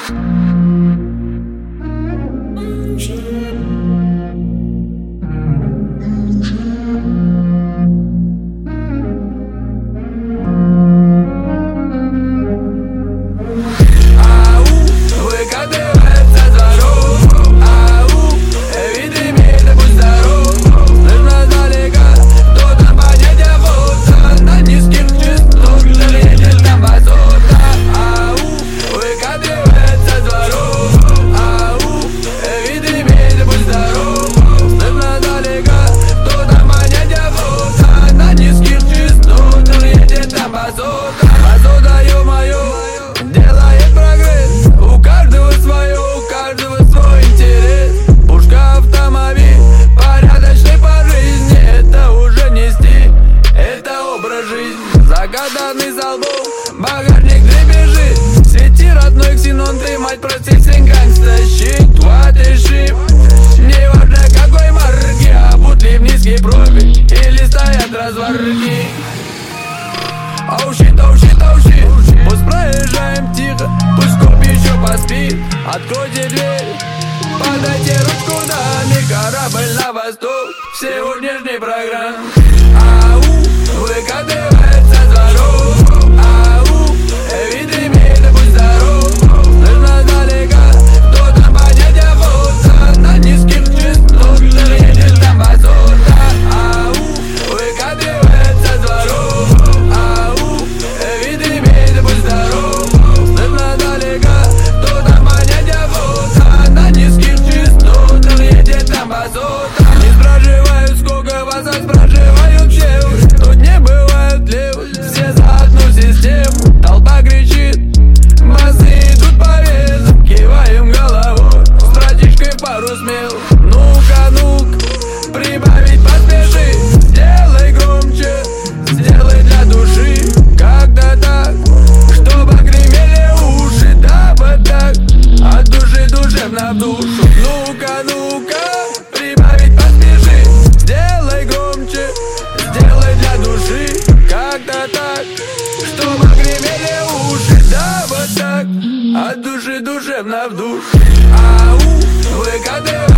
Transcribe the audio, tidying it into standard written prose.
Базота, ё-моё, делает прогресс. У каждого свое, у каждого свой интерес. Пушка, автомобиль, порядочный по жизни. Это уже не стиль, это образ жизни. Загаданный залбом, багажник дребезжит. Свети, родной ксенон, ты, мать, прости, сын гангста. Щит, what is shit. Не важно какой марки, а бутли в низкий профиль или стоят разварки. Оу щит, оу щит, оу щит. Пусть проезжаем тихо, пусть коп еще поспит. Откройте дверь, подайте ручку, даме. Корабль на восток сегодняшней программы. Ау, выкатывается с дворов. Ау, вид имеет, будь здоров. Слышно далека, кто-то по дядя фото. На низких частотах едет там базота. Ау, выкатывается с дворов. Не спрашивают, сколько вас, а спрашивают все. Тут не бывают левых, все за одну систему. Толпа кричит, басы идут по весам. Киваем головой, с братишкой пару смел. Ну-ка, ну-ка, прибавить поспеши. Сделай громче, сделай для души. Как-то так, чтобы гремели уши. Да вот так, от души душевно в душу. Ну-ка, ну-ка, прибавить поспеши. Сделай громче, сделай для души. Как-то так, чтобы гремели уши. Да вот так, от души душевно в душу. Ау, выкатывай.